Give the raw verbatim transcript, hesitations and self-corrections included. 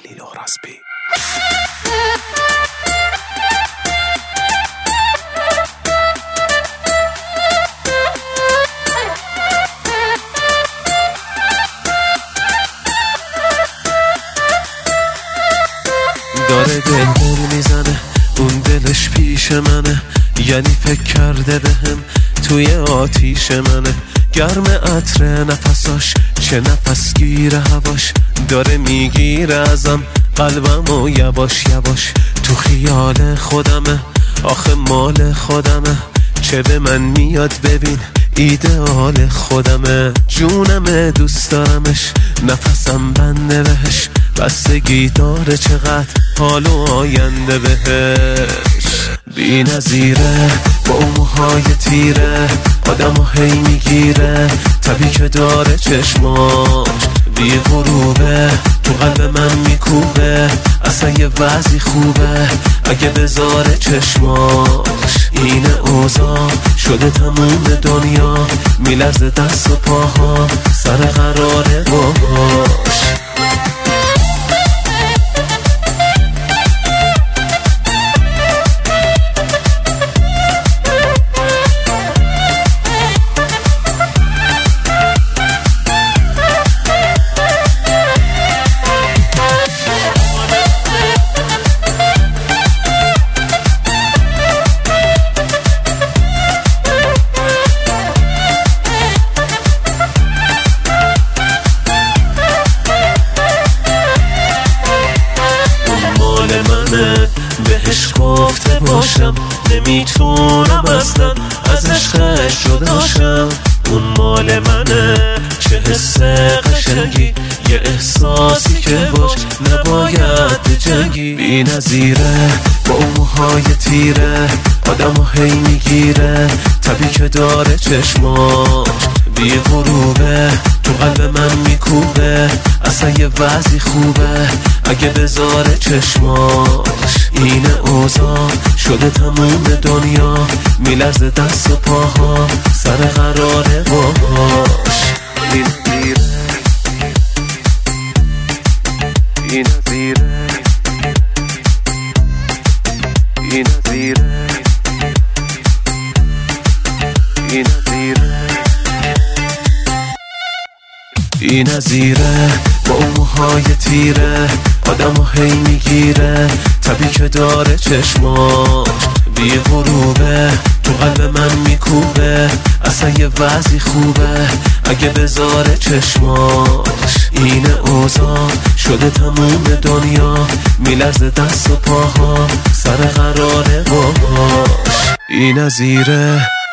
خلیل اوراسپی. داره دل دل میزنه، اون دلش پیش منه، یعنی فکر کرده بهم توی آتیش منه. گرم عطر نفساش، چه نفس گیره هواش، داره میگیره ازم قلبم و یواش یواش. تو خیال خودمه، آخه مال خودمه، چه به من میاد ببین ایدئال خودمه. جونمه دوست دارمش، نفسم بنده بهش، بستگی داره چقدر حال و آینده بهش. بی نظیره با اون موهای تیره، آدمو هی میگیره، طبی که داره چشماش بی غروبه، تو قلب من میکوبه، اصلا یه وضعی خوبه اگه بذاره چشماش. این اوضاع شده تموم دنیا، میلرزه دست و پاها سر قراره باهاش. بهش گفته باشم نمیتونم اصلا از عشقش جداشم. اون مال منه، چه حس قشنگی، یه احساسی که باش نباید بجنگی. بی نظیره با اون موهای تیره، آدمو هی میگیره، طبی که داره چشماش بی غروبه، تو قلب من میکوبه، اصلا یه وضعی خوبه اگه بذاره چشماش. این اوضاع شده تموم دنیا، میلرزه دست و پاها سر قراره باهاش. بی نظیره بی نظیره بی نظیره بی نظیره بی نظیره با اون موهای تیره، آدمو هی میگیره، طبی که داره چشماش بی غروبه، تو قلب من میکوبه، اصلا یه وضعی خوبه اگه بذاره چشماش. این اوضاع شده تموم دنیا، میلرزه دست و پاها سر قراره باهاش. بی نظیره